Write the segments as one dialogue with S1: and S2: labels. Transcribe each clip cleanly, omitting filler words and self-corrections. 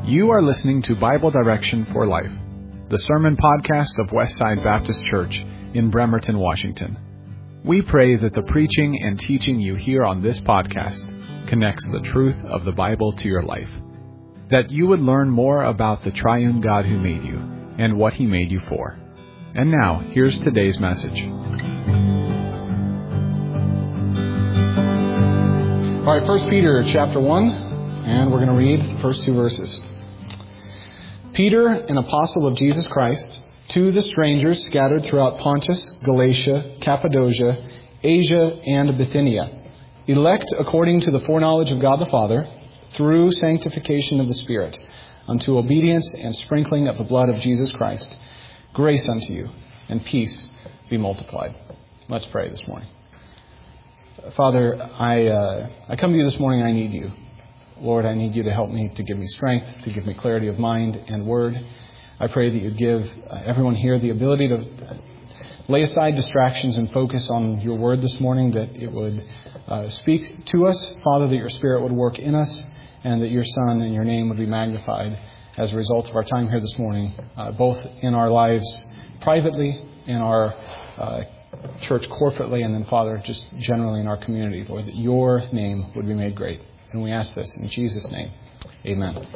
S1: You are listening to Bible Direction for Life, the sermon podcast of Westside Baptist Church in Bremerton, Washington. We pray that the preaching and teaching you hear on this podcast connects the truth of the Bible to your life, that you would learn more about the triune God who made you and what He made you for. And now, here's today's message.
S2: All right, 1 Peter chapter 1, and we're going to read the first two verses. Peter, an apostle of Jesus Christ, to the strangers scattered throughout Pontus, Galatia, Cappadocia, Asia, and Bithynia, elect according to the foreknowledge of God the Father, through sanctification of the Spirit, unto obedience and sprinkling of the blood of Jesus Christ, grace unto you, and peace be multiplied. Let's pray this morning. Father, I come to you this morning. I need you. Lord, I need you to help me, to give me strength, to give me clarity of mind and word. I pray that you'd give everyone here the ability to lay aside distractions and focus on your word this morning, that it would speak to us, Father, that your Spirit would work in us, and that your Son and your name would be magnified as a result of our time here this morning, both in our lives privately, in our church corporately, and then, Father, just generally in our community, Lord, that your name would be made great. And we ask this in Jesus' name. Amen.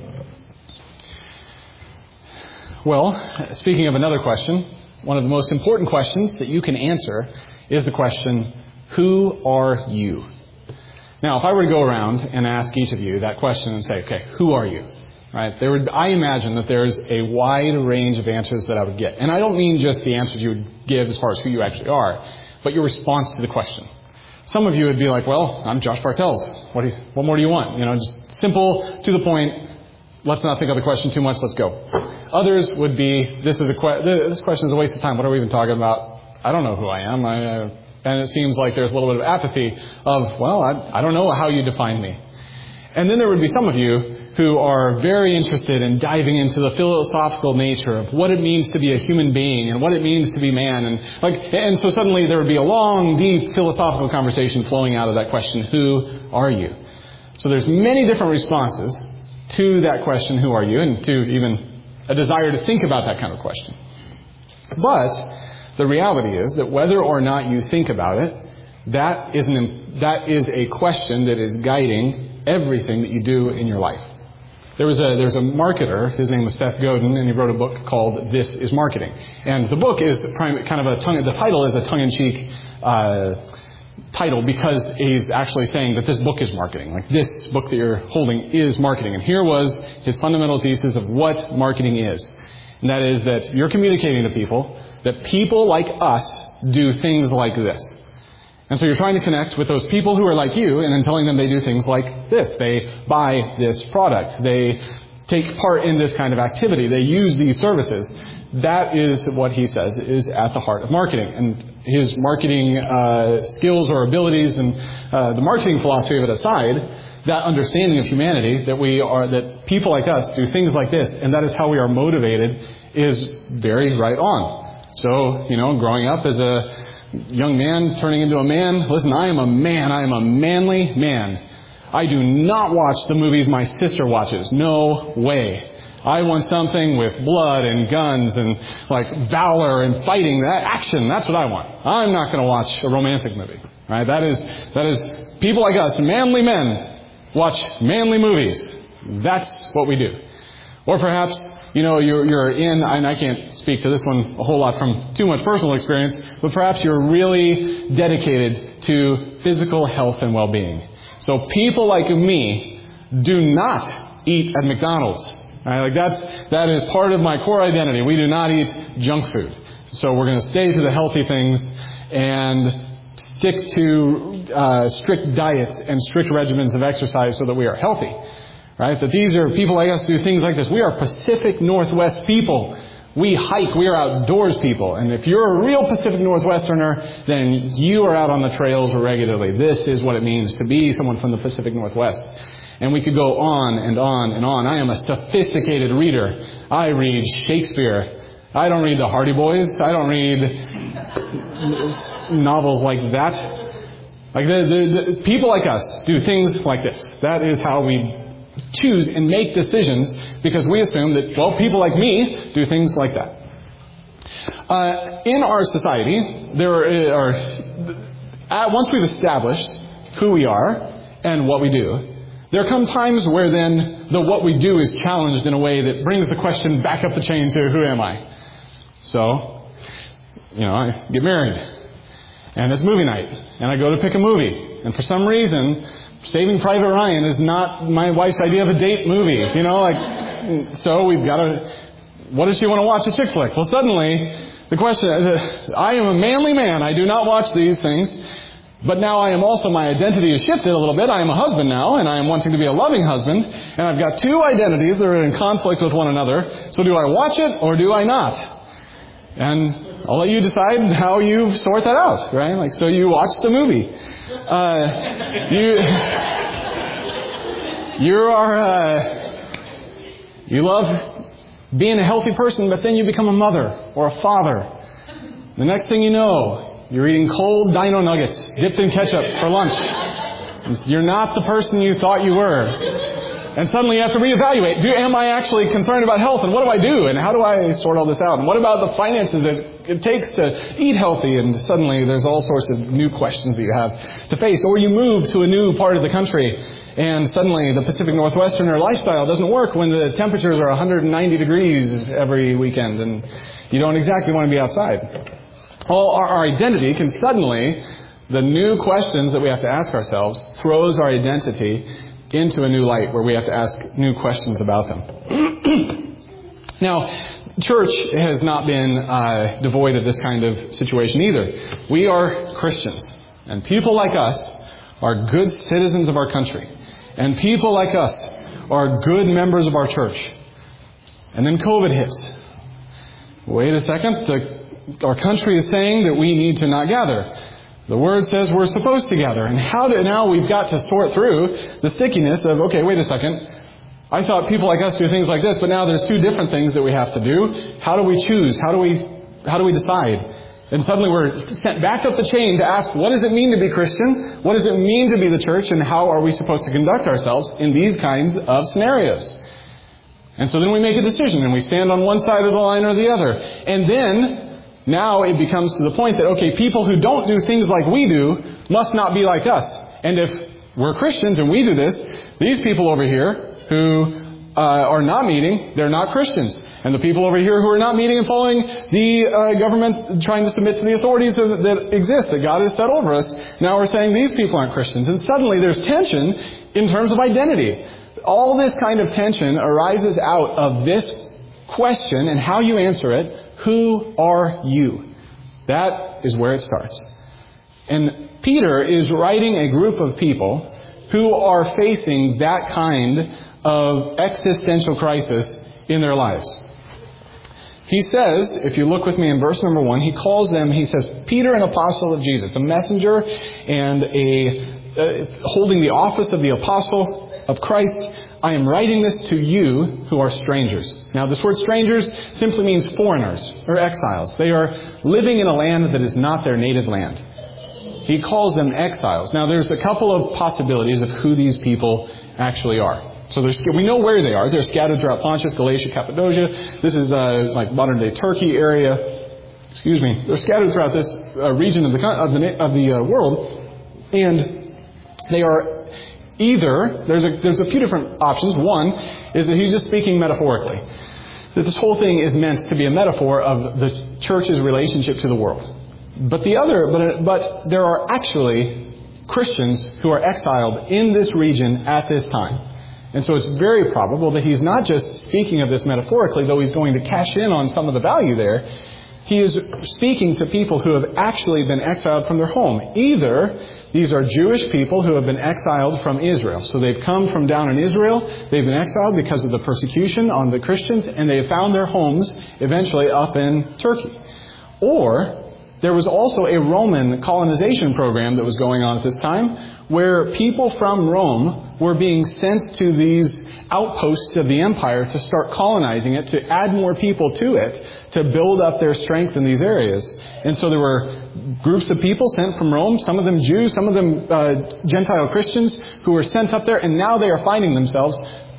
S2: Well, speaking of another question, one of the most important questions that you can answer is the question, who are you? Now, if I were to go around and ask each of you that question and say, okay, who are you? Right? I imagine that there's a wide range of answers that I would get. And I don't mean just the answers you would give as far as who you actually are, but your response to the question. Some of you would be like, well, I'm Josh Bartels. What more do you want? Just simple, to the point. Let's not think of the question too much. Let's go. Others would be, this question is a waste of time. What are we even talking about? I don't know who I am. And it seems like there's a little bit of apathy of, well, I don't know how you define me. And then there would be some of you who are very interested in diving into the philosophical nature of what it means to be a human being and what it means to be man. And so suddenly there would be a long, deep philosophical conversation flowing out of that question, who are you? So there's many different responses to that question, who are you, and to even a desire to think about that kind of question. But the reality is that whether or not you think about it, that is a question that is guiding everything that you do in your life. There's a marketer, his name was Seth Godin, and he wrote a book called This is Marketing. And the book is the title is a tongue-in-cheek title, because he's actually saying that this book is marketing. Like, this book that you're holding is marketing. And here was his fundamental thesis of what marketing is. And that is that you're communicating to people that people like us do things like this. And so you're trying to connect with those people who are like you, and then telling them they do things like this. They buy this product. They take part in this kind of activity. They use these services. That is what he says is at the heart of marketing. And his marketing skills or abilities and the marketing philosophy of it aside, that understanding of humanity, that people like us do things like this, and that is how we are motivated, is very right on. So, growing up as a young man turning into a man. Listen, I am a man. I am a manly man. I do not watch the movies my sister watches. No way. I want something with blood and guns and valor and fighting, that action. That's what I want. I'm not going to watch a romantic movie. Right? That is people like us, manly men, watch manly movies. That's what we do. Or perhaps, you're in, and I can't speak to this one a whole lot from too much personal experience, but perhaps you're really dedicated to physical health and well-being. So people like me do not eat at McDonald's. Right? That is part of my core identity. We do not eat junk food. So we're going to stay to the healthy things and stick to strict diets and strict regimens of exercise so that we are healthy. Right? That these are people like us do things like this. We are Pacific Northwest people. We hike. We are outdoors people. And if you're a real Pacific Northwesterner, then you are out on the trails regularly. This is what it means to be someone from the Pacific Northwest. And we could go on and on and on. I am a sophisticated reader. I read Shakespeare. I don't read the Hardy Boys. I don't read novels like that. The people like us do things like this. That is how we choose and make decisions because we assume that, well, people like me do things like that. In our society, once we've established who we are and what we do, there come times where then what we do is challenged in a way that brings the question back up the chain to who am I? So, I get married, and it's movie night, and I go to pick a movie, and for some reason, Saving Private Ryan is not my wife's idea of a date movie, so we've got to, what does she want to watch, a chick flick? Well, suddenly, the question is, I am a manly man, I do not watch these things, but now I am also, my identity has shifted a little bit. I am a husband now, and I am wanting to be a loving husband, and I've got two identities that are in conflict with one another. So do I watch it or do I not? And I'll let you decide how you sort that out, right? So you watch the movie. You love being a healthy person, but then you become a mother or a father. The next thing you know, you're eating cold dino nuggets dipped in ketchup for lunch. You're not the person you thought you were. And suddenly you have to reevaluate. Am I actually concerned about health? And what do I do? And how do I sort all this out? And what about the finances that it takes to eat healthy? And suddenly there's all sorts of new questions that you have to face. Or you move to a new part of the country, and suddenly the Pacific Northwesterner lifestyle doesn't work when the temperatures are 190 degrees every weekend, and you don't exactly want to be outside. Well, our identity can suddenly, the new questions that we have to ask ourselves, throws our identity into a new light where we have to ask new questions about them. Now, church has not been devoid of this kind of situation either. We are Christians, and people like us are good citizens of our country, and people like us are good members of our church. And then COVID hits. Wait a second, our country is saying that we need to not gather. The Word says we're supposed to gather. And now we've got to sort through the stickiness of, okay, wait a second. I thought people like us do things like this, but now there's two different things that we have to do. How do we choose? How do we decide? And suddenly we're sent back up the chain to ask, what does it mean to be Christian? What does it mean to be the church? And how are we supposed to conduct ourselves in these kinds of scenarios? And so then we make a decision, and we stand on one side of the line or the other. And then now it becomes to the point that, okay, people who don't do things like we do must not be like us. And if we're Christians and we do this, these people over here who are not meeting, they're not Christians. And the people over here who are not meeting and following the government, trying to submit to the authorities that exist, that God has set over us, now we're saying these people aren't Christians. And suddenly there's tension in terms of identity. All this kind of tension arises out of this question and how you answer it. Who are you? That is where it starts. And Peter is writing a group of people who are facing that kind of existential crisis in their lives. He says, if you look with me in verse number 1, he says, Peter, an apostle of Jesus, a messenger and holding the office of the apostle of Christ, I am writing this to you who are strangers. Now, this word strangers simply means foreigners or exiles. They are living in a land that is not their native land. He calls them exiles. Now, there's a couple of possibilities of who these people actually are. So we know where they are. They're scattered throughout Pontus, Galatia, Cappadocia. This is like modern-day Turkey area. They're scattered throughout this region of the world, and they are either, there's a few different options. One is that he's just speaking metaphorically. That this whole thing is meant to be a metaphor of the church's relationship to the world. But there are actually Christians who are exiled in this region at this time. And so it's very probable that he's not just speaking of this metaphorically, though he's going to cash in on some of the value there. He is speaking to people who have actually been exiled from their home. Either these are Jewish people who have been exiled from Israel. So they've come from down in Israel. They've been exiled because of the persecution on the Christians, and they have found their homes eventually up in Turkey. Or there was also a Roman colonization program that was going on at this time, where people from Rome were being sent to these outposts of the empire to start colonizing it, to add more people to it, to build up their strength in these areas. And so there were groups of people sent from Rome, some of them Jews, some of them Gentile Christians, who were sent up there, and now they are finding themselves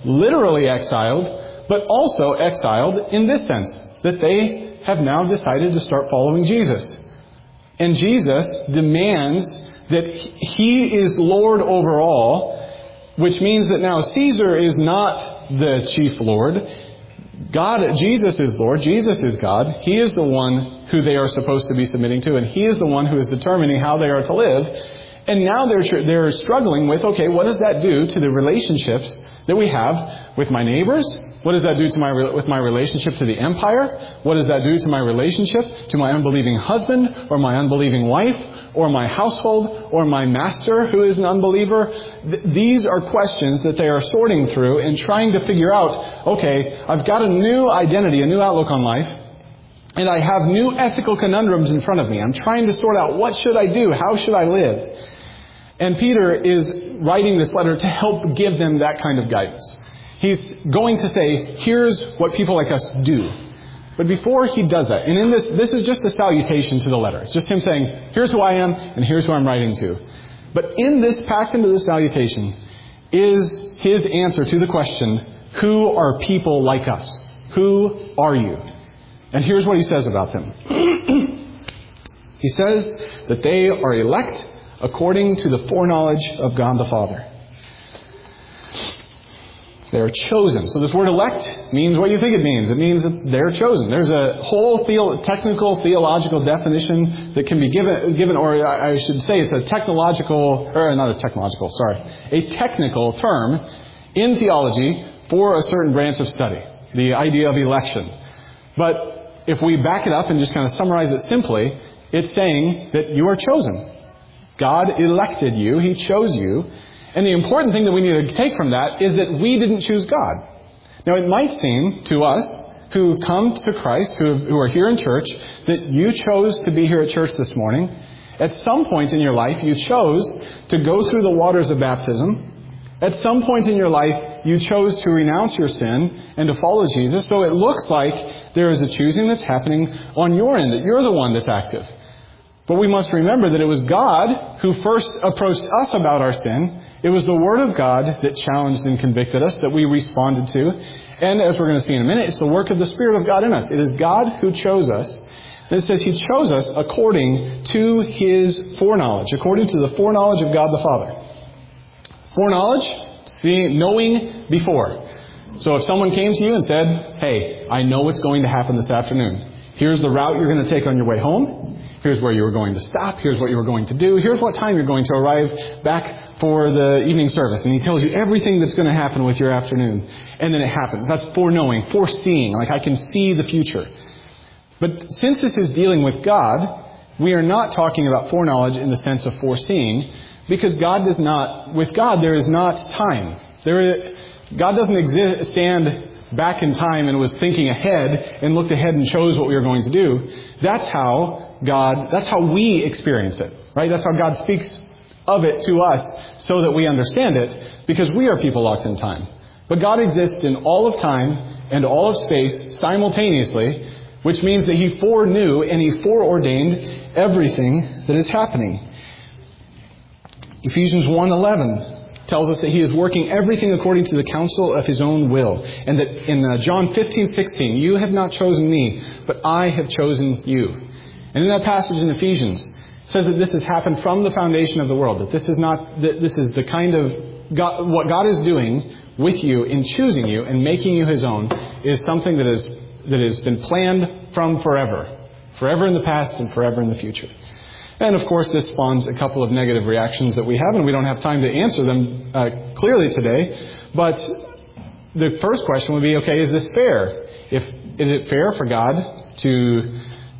S2: literally exiled, but also exiled in this sense, that they have now decided to start following Jesus. And Jesus demands that He is Lord over all, which means that now Caesar is not the chief Lord. Jesus is Lord. Jesus is God. He is the one who they are supposed to be submitting to, and He is the one who is determining how they are to live. And now they're struggling with, okay, what does that do to the relationships that we have with my neighbors? What does that do to with my relationship to the empire? What does that do to my relationship to my unbelieving husband or my unbelieving wife or my household or my master who is an unbeliever? These are questions that they are sorting through and trying to figure out, okay, I've got a new identity, a new outlook on life, and I have new ethical conundrums in front of me. I'm trying to sort out, what should I do? How should I live? And Peter is writing this letter to help give them that kind of guidance. He's going to say, here's what people like us do. But before he does that, and in this is just a salutation to the letter. It's just him saying, here's who I am, and here's who I'm writing to. But in this, packed into this salutation, is his answer to the question, who are people like us? Who are you? And here's what he says about them. He says that they are elect according to the foreknowledge of God the Father. They are chosen. So this word elect means what you think it means. It means that they're chosen. There's a whole technical, theological definition that can be given, or I should say it's a technical term in theology for a certain branch of study, the idea of election. But if we back it up and just kind of summarize it simply, it's saying that you are chosen. God elected you. He chose you. And the important thing that we need to take from that is that we didn't choose God. Now, it might seem to us who come to Christ, who are here in church, that you chose to be here at church this morning. At some point in your life, you chose to go through the waters of baptism. At some point in your life, you chose to renounce your sin and to follow Jesus. So it looks like there is a choosing that's happening on your end, that you're the one that's active. But we must remember that it was God who first approached us about our sin. It was the Word of God that challenged and convicted us, that we responded to. And as we're going to see in a minute, it's the work of the Spirit of God in us. It is God who chose us. And it says He chose us according to His foreknowledge, according to the foreknowledge of God the Father. Foreknowledge, knowing before. So if someone came to you and said, hey, I know what's going to happen this afternoon. Here's the route you're going to take on your way home. Here's where you were going to stop. Here's what you were going to do. Here's what time you're going to arrive back for the evening service. And he tells you everything that's going to happen with your afternoon. And then it happens. That's foreknowing, foreseeing. Like I can see the future. But since this is dealing with God, we are not talking about foreknowledge in the sense of foreseeing. Because with God there is not time. God doesn't stand back in time and was thinking ahead and looked ahead and chose what we were going to do. That's how we experience it, right? That's how God speaks of it to us so that we understand it, because we are people locked in time. But God exists in all of time and all of space simultaneously, which means that He foreknew and He foreordained everything that is happening. Ephesians 1:11 tells us that He is working everything according to the counsel of His own will. And that in John 15:16, you have not chosen me, but I have chosen you. And in that passage in Ephesians, it says that this has happened from the foundation of the world. That this is the kind of what God is doing with you in choosing you and making you His own is something that has been planned from forever. Forever in the past and forever in the future. And of course, this spawns a couple of negative reactions that we have, and we don't have time to answer them clearly today. But the first question would be, okay, is this fair? Is it fair for God to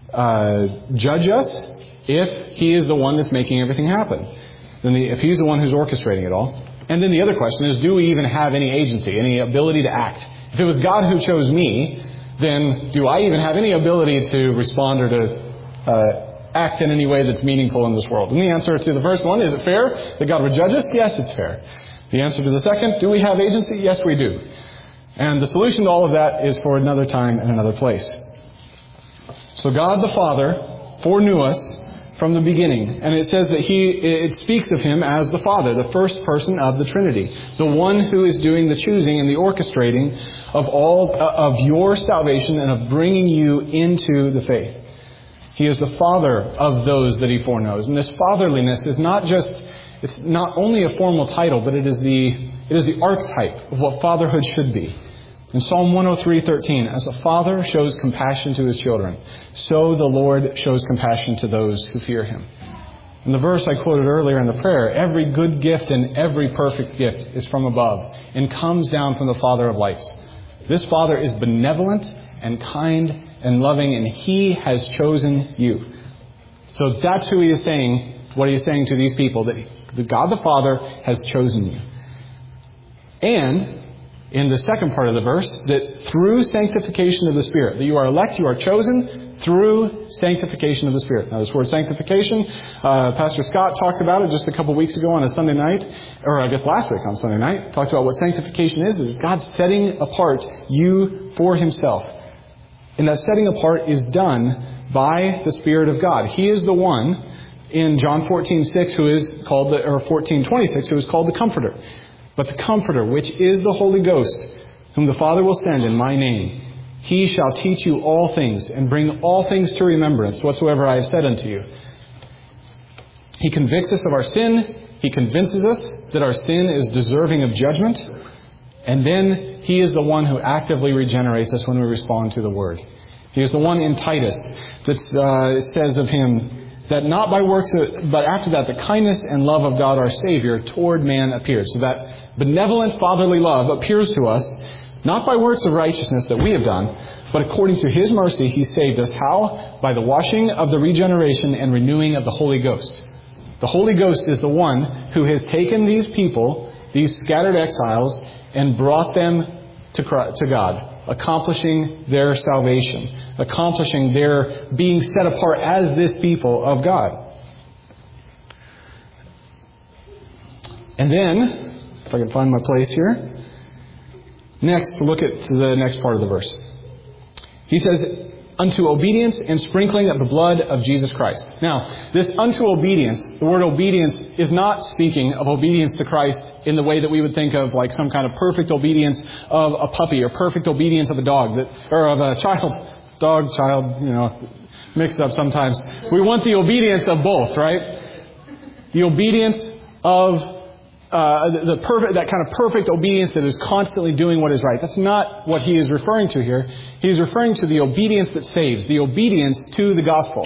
S2: judge us if He is the one that's making everything happen? If He's the one who's orchestrating it all. And then the other question is, do we even have any agency, any ability to act? If it was God who chose me, then do I even have any ability to respond or to act in any way that's meaningful in this world? And the answer to the first one, is it fair that God would judge us? Yes, it's fair. The answer to the second, do we have agency? Yes, we do. And the solution to all of that is for another time and another place. So God the Father foreknew us from the beginning. And it says that it speaks of him as the Father, the first person of the Trinity, the one who is doing the choosing and the orchestrating of all of your salvation and of bringing you into the faith. He is the Father of those that he foreknows. And this fatherliness is it's not only a formal title, but it is the archetype of what fatherhood should be. In Psalm 103:13, as a father shows compassion to his children, so the Lord shows compassion to those who fear him. In the verse I quoted earlier in the prayer, every good gift and every perfect gift is from above and comes down from the Father of lights. This Father is benevolent and kind and loving, and he has chosen you. So that's who he is saying, what he is saying to these people, that God the Father has chosen you. And in the second part of the verse, that through sanctification of the Spirit, that you are elect, you are chosen through sanctification of the Spirit. Now, this word sanctification, Pastor Scott talked about it just a couple weeks ago on a Sunday night, or I guess last week on Sunday night, talked about what sanctification is God setting apart you for himself. And that setting apart is done by the Spirit of God. He is the one in John 14:6 who is called, or 14:26, who is called the Comforter. But the Comforter, which is the Holy Ghost, whom the Father will send in my name, he shall teach you all things and bring all things to remembrance whatsoever I have said unto you. He convicts us of our sin. He convinces us that our sin is deserving of judgment. And then he is the one who actively regenerates us when we respond to the Word. He is the one in Titus that says of him that not by works, but after that the kindness and love of God our Savior toward man appeared. So that benevolent fatherly love appears to us not by works of righteousness that we have done, but according to his mercy he saved us. How? By the washing of the regeneration and renewing of the Holy Ghost. The Holy Ghost is the one who has taken these people, these scattered exiles, and brought them to God, accomplishing their salvation, accomplishing their being set apart as this people of God. And then, if I can find my place here, next, look at the next part of the verse. He says, unto obedience and sprinkling of the blood of Jesus Christ. Now, this unto obedience, the word obedience is not speaking of obedience to Christ in the way that we would think of like some kind of perfect obedience of a puppy or perfect obedience of a dog, or of a child. Dog, child, mixed up sometimes. We want the obedience of both, right? The obedience of that kind of perfect obedience that is constantly doing what is right. That's not what he is referring to here. He is referring to the obedience that saves, the obedience to the gospel.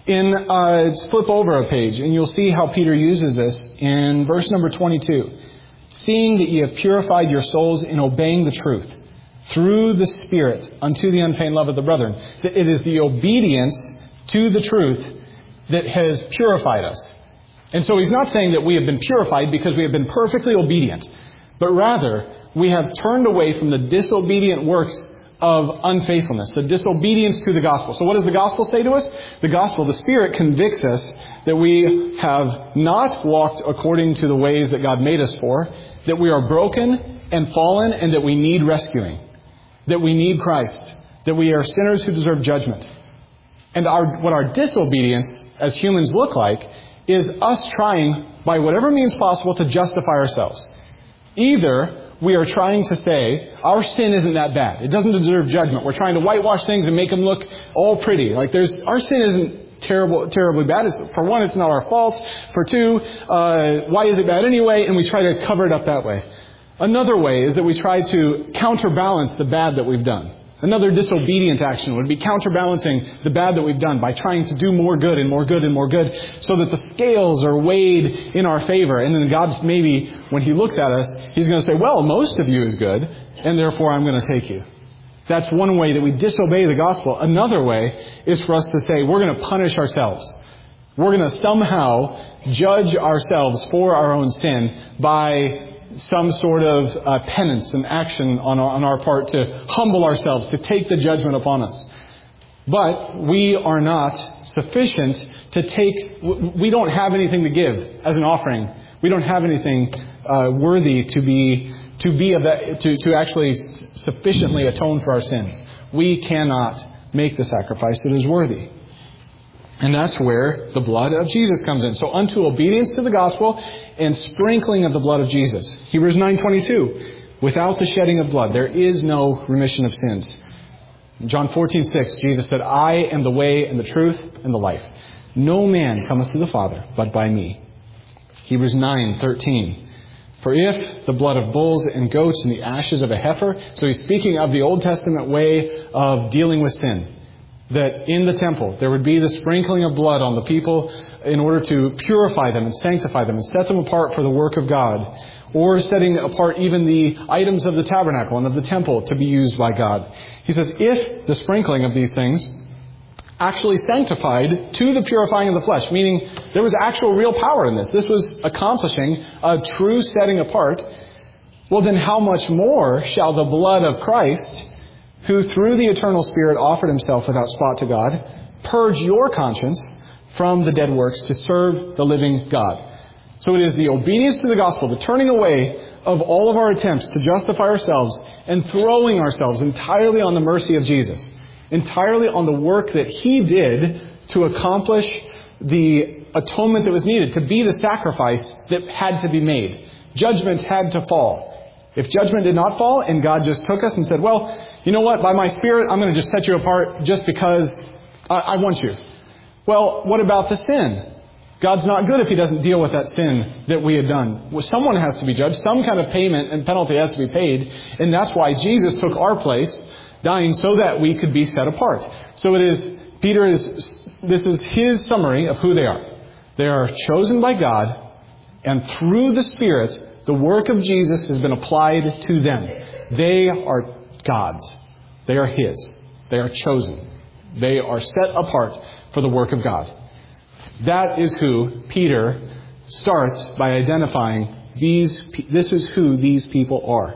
S2: Flip over a page and you'll see how Peter uses this in verse number 22. Seeing that ye have purified your souls in obeying the truth through the Spirit unto the unfeigned love of the brethren. That it is the obedience to the truth that has purified us. And so he's not saying that we have been purified because we have been perfectly obedient, but rather we have turned away from the disobedient works of unfaithfulness, the disobedience to the gospel. So what does the gospel say to us? The gospel, the Spirit convicts us that we have not walked according to the ways that God made us for, that we are broken and fallen and that we need rescuing, that we need Christ, that we are sinners who deserve judgment. And what our disobedience as humans look like is us trying, by whatever means possible, to justify ourselves. Either we are trying to say, our sin isn't that bad. It doesn't deserve judgment. We're trying to whitewash things and make them look all pretty. Like our sin isn't terribly bad. For one, it's not our fault. For two, why is it bad anyway? And we try to cover it up that way. Another way is that we try to counterbalance the bad that we've done. Another disobedient action would be counterbalancing the bad that we've done by trying to do more good and more good and more good so that the scales are weighed in our favor. And then God, maybe when he looks at us, he's going to say, well, most of you is good, and therefore I'm going to take you. That's one way that we disobey the gospel. Another way is for us to say, we're going to punish ourselves. We're going to somehow judge ourselves for our own sin by some sort of penance and action on our part to humble ourselves, to take the judgment upon us. But we are not sufficient to take, we don't have anything to give as an offering. We don't have anything worthy to actually sufficiently atone for our sins. We cannot make the sacrifice that is worthy. And that's where the blood of Jesus comes in. So unto obedience to the gospel and sprinkling of the blood of Jesus. Hebrews 9:22. Without the shedding of blood, there is no remission of sins. In John 14:6, Jesus said, I am the way and the truth and the life. No man cometh to the Father but by me. Hebrews 9:13. For if the blood of bulls and goats and the ashes of a heifer, so he's speaking of the Old Testament way of dealing with sin, that in the temple there would be the sprinkling of blood on the people in order to purify them and sanctify them and set them apart for the work of God, or setting apart even the items of the tabernacle and of the temple to be used by God. He says, if the sprinkling of these things actually sanctified to the purifying of the flesh, meaning there was actual real power in this. This was accomplishing a true setting apart. Well, then how much more shall the blood of Christ, who through the eternal Spirit offered himself without spot to God, purge your conscience from the dead works to serve the living God. So it is the obedience to the gospel, the turning away of all of our attempts to justify ourselves and throwing ourselves entirely on the mercy of Jesus, entirely on the work that he did to accomplish the atonement that was needed, to be the sacrifice that had to be made. Judgment had to fall. If judgment did not fall and God just took us and said, well, you know what, by my Spirit, I'm going to just set you apart just because I want you. Well, what about the sin? God's not good if he doesn't deal with that sin that we had done. Well, someone has to be judged. Some kind of payment and penalty has to be paid. And that's why Jesus took our place, dying so that we could be set apart. So it is, this is his summary of who they are. They are chosen by God, and through the Spirit, the work of Jesus has been applied to them. They are God's. They are his. They are chosen. They are set apart for the work of God. That is who Peter starts by identifying. This is who these people are.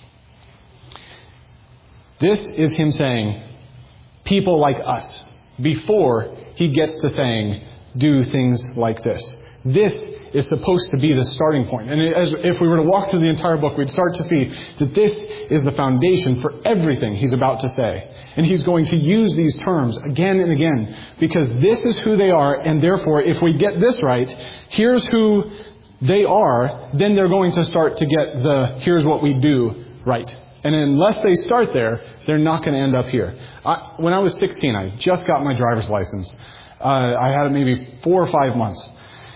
S2: This is him saying, people like us, before he gets to saying, do things like this. This is supposed to be the starting point. And if we were to walk through the entire book, we'd start to see that this is the foundation for everything he's about to say. And he's going to use these terms again and again, because this is who they are, and therefore, if we get this right, here's who they are, then they're going to start to get the here's what we do right. And unless they start there, they're not going to end up here. When I was 16, I just got my driver's license. I had it maybe 4 or 5 months.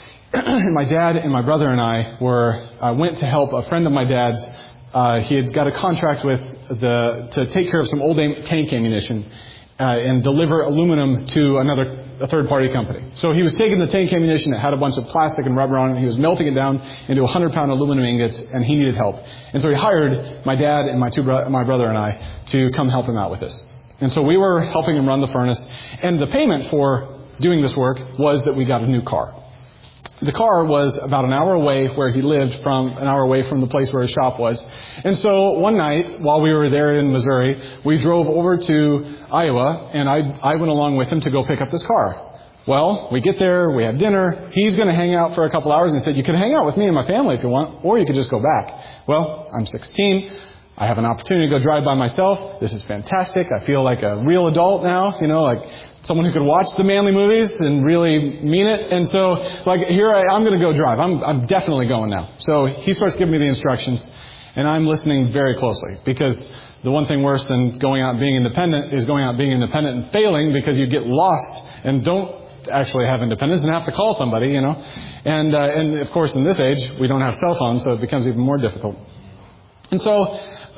S2: My dad and my brother and I went to help a friend of my dad's. He had got a contract with to take care of some old tank ammunition and deliver aluminum to a third-party company. So he was taking the tank ammunition that had a bunch of plastic and rubber on it. He was melting it down into 100-pound aluminum ingots, and he needed help. And so he hired my dad and my brother and I to come help him out with this. And so we were helping him run the furnace, and the payment for doing this work was that we got a new car. The car was about an hour away where he lived, from an hour away from the place where his shop was. And so one night, while we were there in Missouri, we drove over to Iowa, and I went along with him to go pick up this car. Well, we get there, we have dinner. He's going to hang out for a couple hours, and he said, you can hang out with me and my family if you want, or you could just go back. Well, I'm 16. I have an opportunity to go drive by myself. This is fantastic. I feel like a real adult now, like someone who could watch the manly movies and really mean it. And so, I'm going to go drive. I'm definitely going now. So he starts giving me the instructions, and I'm listening very closely, because the one thing worse than going out and being independent is going out and being independent and failing, because you get lost and don't actually have independence and have to call somebody, And of course, in this age, we don't have cell phones, so it becomes even more difficult. And so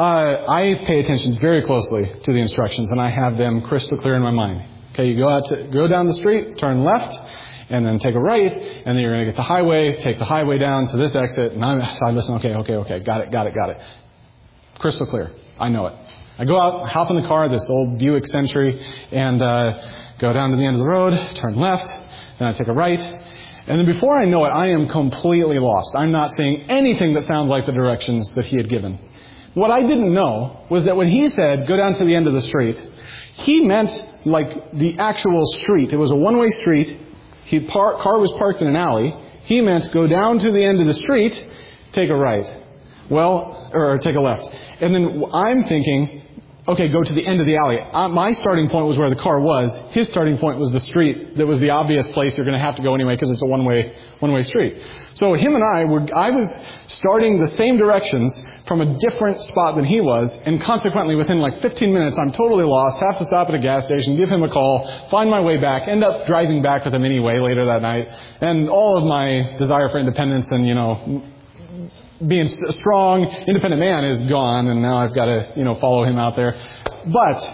S2: I pay attention very closely to the instructions, and I have them crystal clear in my mind. Okay, you go down the street, turn left, and then take a right, and then you're going to get the highway, take the highway down to this exit, and I listen, okay, got it. Crystal clear. I know it. I go out, hop in the car, this old Buick Century, and go down to the end of the road, turn left, then I take a right, and then before I know it, I am completely lost. I'm not seeing anything that sounds like the directions that he had given. What I didn't know was that when he said, go down to the end of the street, he meant like the actual street. It was a one-way street. Car was parked in an alley. He meant go down to the end of the street, take a right. Or take a left. And then I'm thinking, okay, go to the end of the alley. My starting point was where the car was. His starting point was the street that was the obvious place you're going to have to go anyway because it's a one-way street. So him and I was starting the same directions from a different spot than he was, and consequently within like 15 minutes I'm totally lost, have to stop at a gas station, give him a call, find my way back, end up driving back with him anyway later that night, and all of my desire for independence and, being a strong, independent man is gone, and now I've got to, follow him out there. But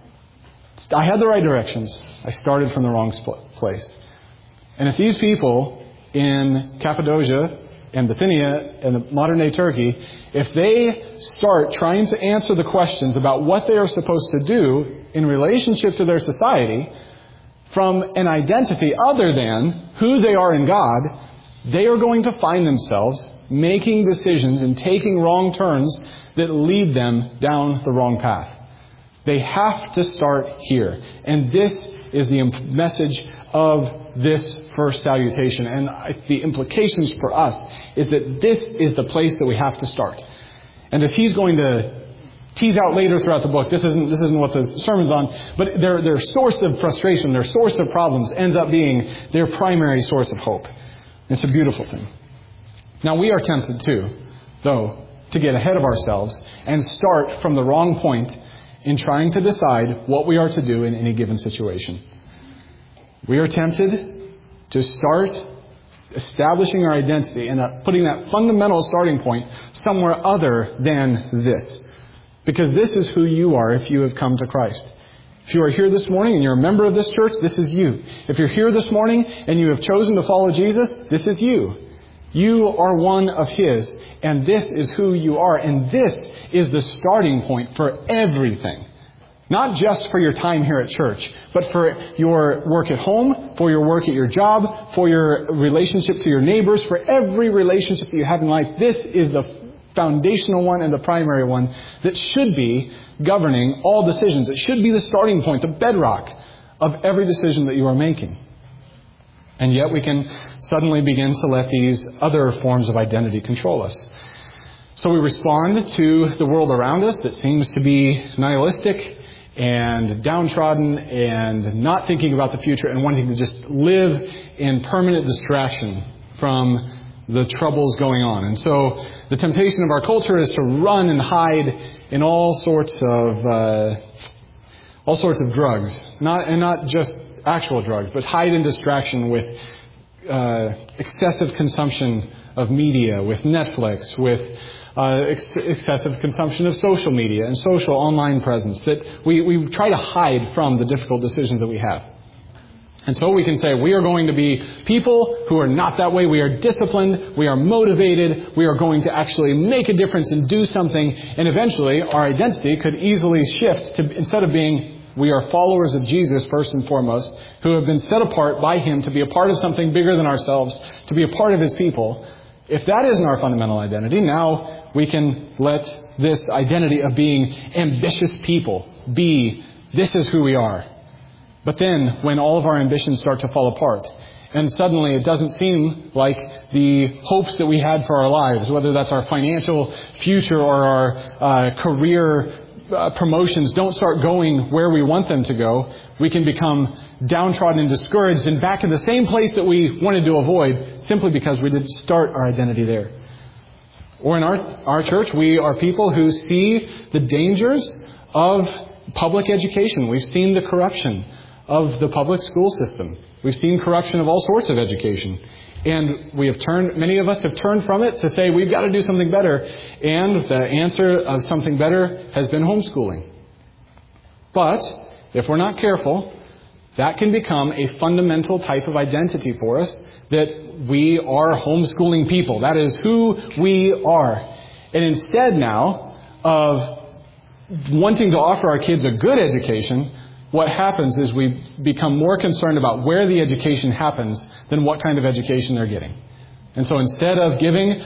S2: I had the right directions. I started from the wrong place. And if these people in Cappadocia and Bithynia and the modern-day Turkey, if they start trying to answer the questions about what they are supposed to do in relationship to their society from an identity other than who they are in God, they are going to find themselves making decisions and taking wrong turns that lead them down the wrong path. They have to start here. And this is the message of this first salutation. And the implications for us is that this is the place that we have to start. And as he's going to tease out later throughout the book, this isn't what the sermon's on, but their source of frustration, their source of problems ends up being their primary source of hope. It's a beautiful thing. Now, we are tempted too, though, to get ahead of ourselves and start from the wrong point in trying to decide what we are to do in any given situation. We are tempted to start establishing our identity and putting that fundamental starting point somewhere other than this. Because this is who you are if you have come to Christ. If you are here this morning and you're a member of this church, this is you. If you're here this morning and you have chosen to follow Jesus, this is you. You are one of His, and this is who you are, and this is the starting point for everything. Not just for your time here at church, but for your work at home, for your work at your job, for your relationship to your neighbors, for every relationship that you have in life. This is the foundational one and the primary one that should be governing all decisions. It should be the starting point, the bedrock of every decision that you are making. And yet we can suddenly begin to let these other forms of identity control us. So we respond to the world around us that seems to be nihilistic and downtrodden and not thinking about the future and wanting to just live in permanent distraction from the troubles going on. And so the temptation of our culture is to run and hide in all sorts of drugs, not just actual drugs, but hide in distraction with excessive consumption of media, with Netflix, with excessive consumption of social media and social online presence, that we try to hide from the difficult decisions that we have. And so we can say we are going to be people who are not that way. We are disciplined. We are motivated. We are going to actually make a difference and do something. And eventually our identity could easily shift to, instead of being we are followers of Jesus first and foremost, who have been set apart by Him to be a part of something bigger than ourselves, to be a part of His people. If that isn't our fundamental identity, now we can let this identity of being ambitious people be, this is who we are. But then, when all of our ambitions start to fall apart, and suddenly it doesn't seem like the hopes that we had for our lives, whether that's our financial future or our career promotions, don't start going where we want them to go, we can become downtrodden and discouraged and back in the same place that we wanted to avoid simply because we didn't start our identity there. Or in our church, we are people who see the dangers of public education. We've seen the corruption of the public school system. We've seen corruption of all sorts of education. And many of us have turned from it to say we've got to do something better. And the answer of something better has been homeschooling. But if we're not careful, that can become a fundamental type of identity for us, that we are homeschooling people. That is who we are. And instead now of wanting to offer our kids a good education, what happens is we become more concerned about where the education happens than what kind of education they're getting. And so instead of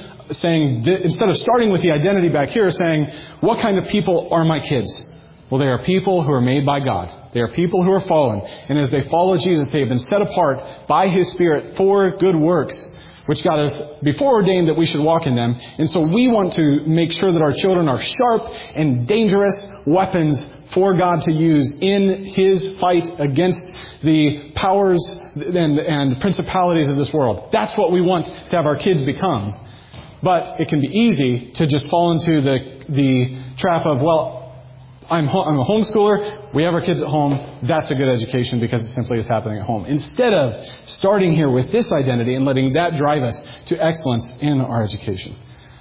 S2: starting with the identity back here, saying, what kind of people are my kids? Well, they are people who are made by God. They are people who are fallen. And as they follow Jesus, they have been set apart by His Spirit for good works. which God has before ordained that we should walk in them. And so we want to make sure that our children are sharp and dangerous weapons for God to use in His fight against the powers and principalities of this world. That's what we want to have our kids become. But it can be easy to just fall into the trap of, well, I'm a homeschooler. We have our kids at home. That's a good education because it simply is happening at home. Instead of starting here with this identity and letting that drive us to excellence in our education.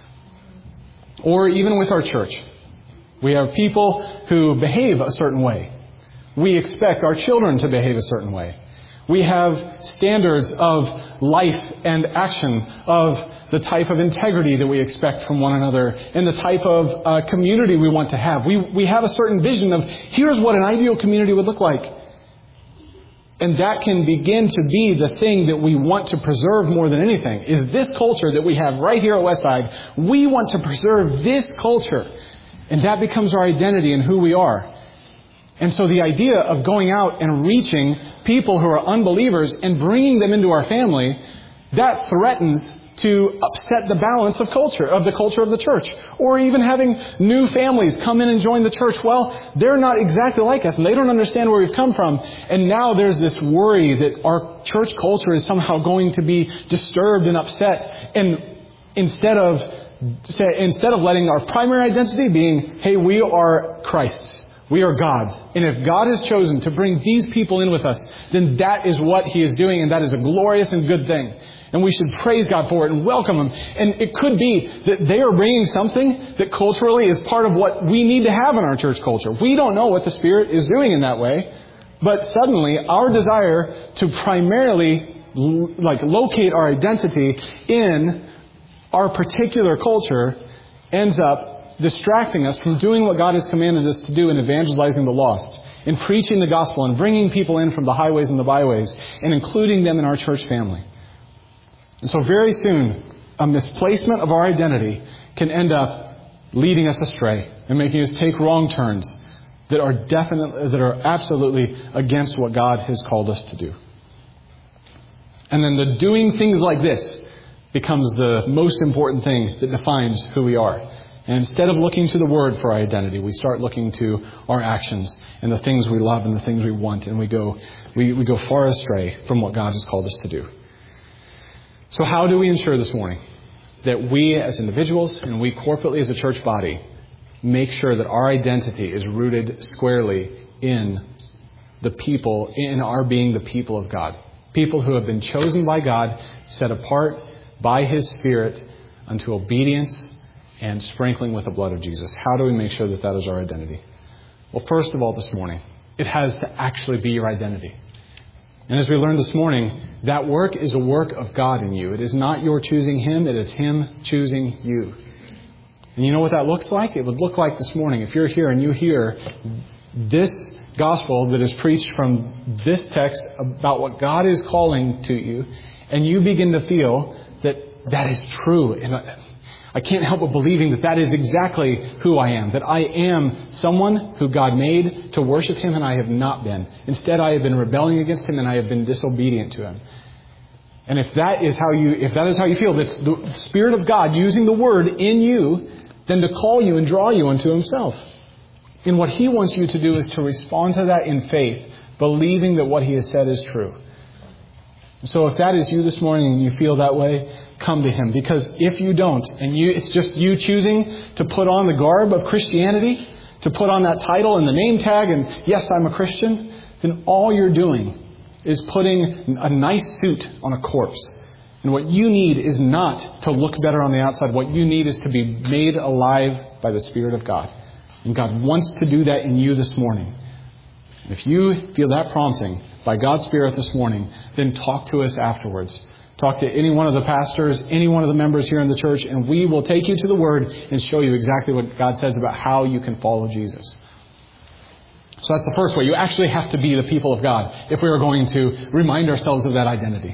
S2: Or even with our church. We have people who behave a certain way. We expect our children to behave a certain way. We have standards of life and action, of the type of integrity that we expect from one another, and the type of community we want to have. We have a certain vision of, here's what an ideal community would look like. And that can begin to be the thing that we want to preserve more than anything, is this culture that we have right here at Westside. We want to preserve this culture. And that becomes our identity and who we are. And so the idea of going out and reaching people who are unbelievers and bringing them into our family, that threatens to upset the balance of the culture of the church. Or even having new families come in and join the church. Well, they're not exactly like us and they don't understand where we've come from. And now there's this worry that our church culture is somehow going to be disturbed and upset. And instead of letting our primary identity being, hey, we are Christ's. We are God's. And if God has chosen to bring these people in with us, then that is what He is doing, and that is a glorious and good thing. And we should praise God for it and welcome them. And it could be that they are bringing something that culturally is part of what we need to have in our church culture. We don't know what the Spirit is doing in that way. But suddenly, our desire to primarily locate our identity in our particular culture ends up distracting us from doing what God has commanded us to do in evangelizing the lost, in preaching the gospel and bringing people in from the highways and the byways and including them in our church family. And so very soon, a misplacement of our identity can end up leading us astray and making us take wrong turns that are absolutely against what God has called us to do. And then the doing things like this becomes the most important thing that defines who we are. And instead of looking to the Word for our identity, we start looking to our actions and the things we love and the things we want, and we go far astray from what God has called us to do. So how do we ensure this morning that we as individuals and we corporately as a church body make sure that our identity is rooted squarely in the people, in our being the people of God? People who have been chosen by God, set apart by His Spirit unto obedience and sprinkling with the blood of Jesus. How do we make sure that that is our identity? Well, first of all, this morning, it has to actually be your identity. And as we learned this morning, that work is a work of God in you. It is not your choosing Him, it is Him choosing you. And you know what that looks like? It would look like this morning, if you're here and you hear this gospel that is preached from this text about what God is calling to you, and you begin to feel that that is true. And I can't help but believing that that is exactly who I am. That I am someone who God made to worship Him, and I have not been. Instead, I have been rebelling against Him, and I have been disobedient to Him. And if that is how you feel, that's the Spirit of God using the Word in you, then to call you and draw you unto Himself. And what He wants you to do is to respond to that in faith, believing that what He has said is true. So if that is you this morning and you feel that way, come to Him. Because if you don't, and it's just you choosing to put on the garb of Christianity, to put on that title and the name tag, and yes, I'm a Christian, then all you're doing is putting a nice suit on a corpse. And what you need is not to look better on the outside. What you need is to be made alive by the Spirit of God. And God wants to do that in you this morning. If you feel that prompting by God's Spirit this morning, then talk to us afterwards. Talk to any one of the pastors, any one of the members here in the church, and we will take you to the Word and show you exactly what God says about how you can follow Jesus. So that's the first way. You actually have to be the people of God if we are going to remind ourselves of that identity.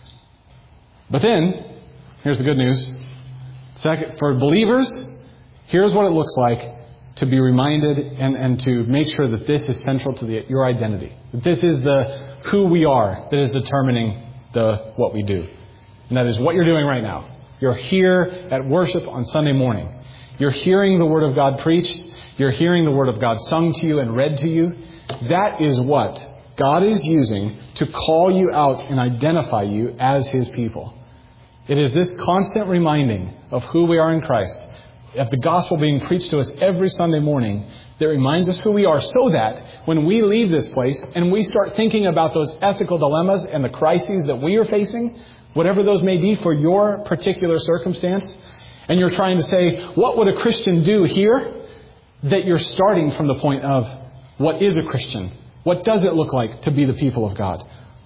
S2: But then, here's the good news. Second, for believers, here's what it looks like to be reminded and to make sure that this is central to your identity. That this is who we are that is determining what we do. And that is what you're doing right now. You're here at worship on Sunday morning. You're hearing the Word of God preached. You're hearing the Word of God sung to you and read to you. That is what God is using to call you out and identify you as His people. It is this constant reminding of who we are in Christ, of the gospel being preached to us every Sunday morning, that reminds us who we are, so that when we leave this place and we start thinking about those ethical dilemmas and the crises that we are facing, whatever those may be for your particular circumstance, and you're trying to say, what would a Christian do here? That you're starting from the point of, what is a Christian? What does it look like to be the people of God?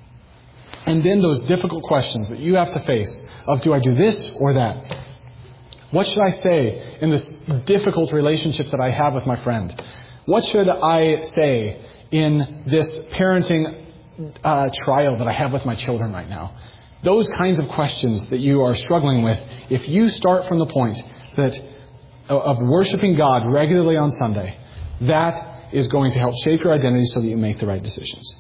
S2: And then those difficult questions that you have to face of, do I do this or that? What should I say in this difficult relationship that I have with my friend? What should I say in this parenting trial that I have with my children right now? Those kinds of questions that you are struggling with, if you start from the point that of worshiping God regularly on Sunday, that is going to help shape your identity so that you make the right decisions.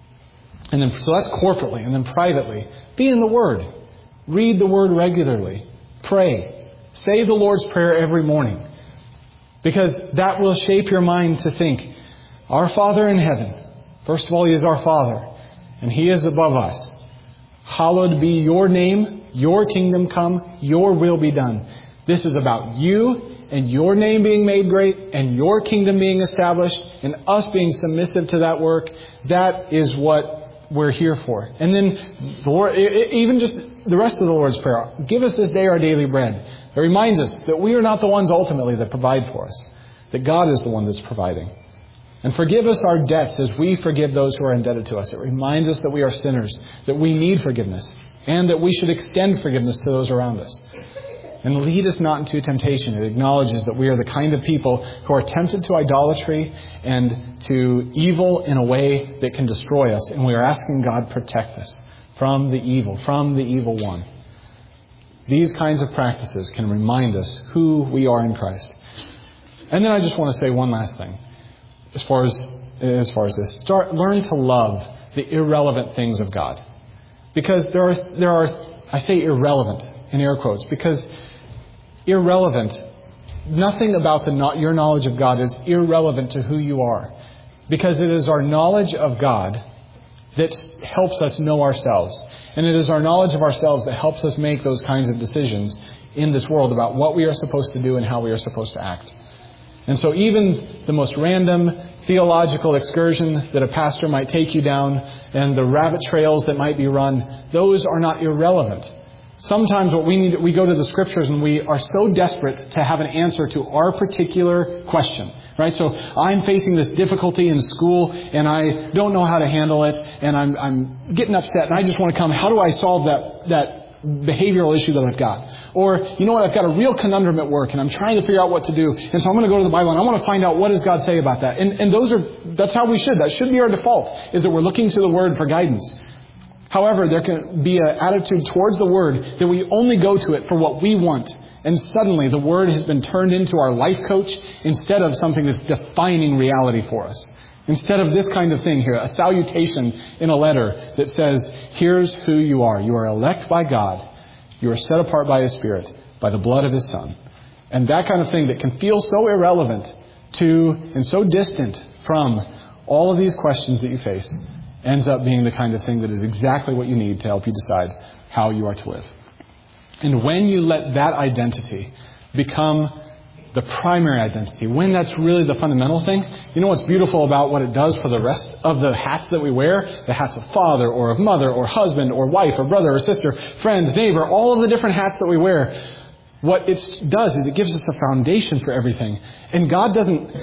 S2: And then, so that's corporately. And then privately, be in the Word. Read the Word regularly. Pray. Say the Lord's Prayer every morning. Because that will shape your mind to think, our Father in heaven. First of all, He is our Father. And He is above us. Hallowed be your name. Your kingdom come. Your will be done. This is about you and your name being made great and your kingdom being established and us being submissive to that work. That is what we're here for. And then the Lord, even just the rest of the Lord's Prayer. Give us this day our daily bread. It reminds us that we are not the ones ultimately that provide for us. That God is the one that's providing. And forgive us our debts as we forgive those who are indebted to us. It reminds us that we are sinners, that we need forgiveness, and that we should extend forgiveness to those around us. And lead us not into temptation. It acknowledges that we are the kind of people who are tempted to idolatry and to evil in a way that can destroy us. And we are asking God protect us from the evil one. These kinds of practices can remind us who we are in Christ. And then I just want to say one last thing. As far as this, learn to love the irrelevant things of God. Because there are, I say irrelevant in air quotes, because irrelevant, nothing about your knowledge of God is irrelevant to who you are. Because it is our knowledge of God that helps us know ourselves. And it is our knowledge of ourselves that helps us make those kinds of decisions in this world about what we are supposed to do and how we are supposed to act. And so even the most random theological excursion that a pastor might take you down and the rabbit trails that might be run, those are not irrelevant. Sometimes what we go to the Scriptures and we are so desperate to have an answer to our particular question. Right? So I'm facing this difficulty in school and I don't know how to handle it and I'm getting upset and I just want to come. How do I solve that behavioral issue that I've got? Or, you know what, I've got a real conundrum at work and I'm trying to figure out what to do. And so I'm going to go to the Bible and I want to find out what does God say about that. And that's how we should. That should be our default, is that we're looking to the Word for guidance. However, there can be an attitude towards the Word that we only go to it for what we want. And suddenly the Word has been turned into our life coach instead of something that's defining reality for us. Instead of this kind of thing here, a salutation in a letter that says, here's who you are. You are elect by God. You are set apart by His Spirit, by the blood of His Son. And that kind of thing that can feel so irrelevant to and so distant from all of these questions that you face ends up being the kind of thing that is exactly what you need to help you decide how you are to live. And when you let that identity become the primary identity, when that's really the fundamental thing, you know what's beautiful about what it does for the rest of the hats that we wear? The hats of father or of mother or husband or wife or brother or sister, friend, neighbor, all of the different hats that we wear. What it does is it gives us a foundation for everything. And God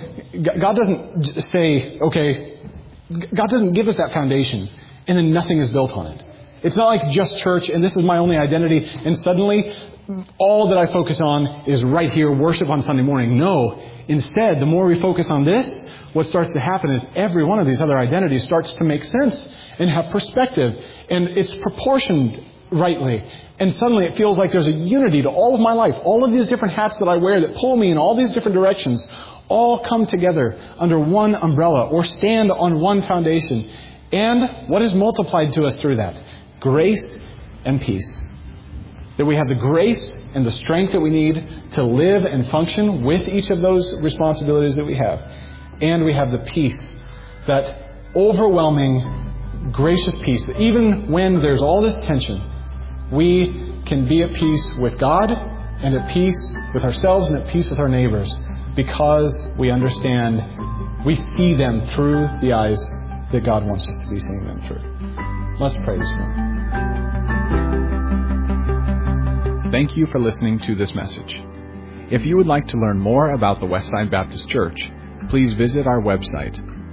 S2: doesn't say, okay, God doesn't give us that foundation and then nothing is built on it. It's not like just church and this is my only identity and suddenly all that I focus on is right here, worship on Sunday morning. No. Instead, the more we focus on this, what starts to happen is every one of these other identities starts to make sense and have perspective. And it's proportioned rightly. And suddenly it feels like there's a unity to all of my life. All of these different hats that I wear that pull me in all these different directions all come together under one umbrella or stand on one foundation. And what is multiplied to us through that? Grace and peace. that we have the grace and the strength that we need to live and function with each of those responsibilities that we have. And we have the peace, that overwhelming, gracious peace, that even when there's all this tension, we can be at peace with God and at peace with ourselves and at peace with our neighbors, because we understand, we see them through the eyes that God wants us to be seeing them through. Let's pray this morning.
S1: Thank you for listening to this message. If you would like to learn more about the Westside Baptist Church, please visit our website,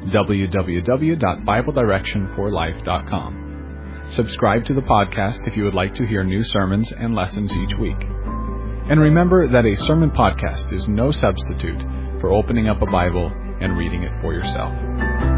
S1: www.BibleDirectionForLife.com. Subscribe to the podcast if you would like to hear new sermons and lessons each week. And remember that a sermon podcast is no substitute for opening up a Bible and reading it for yourself.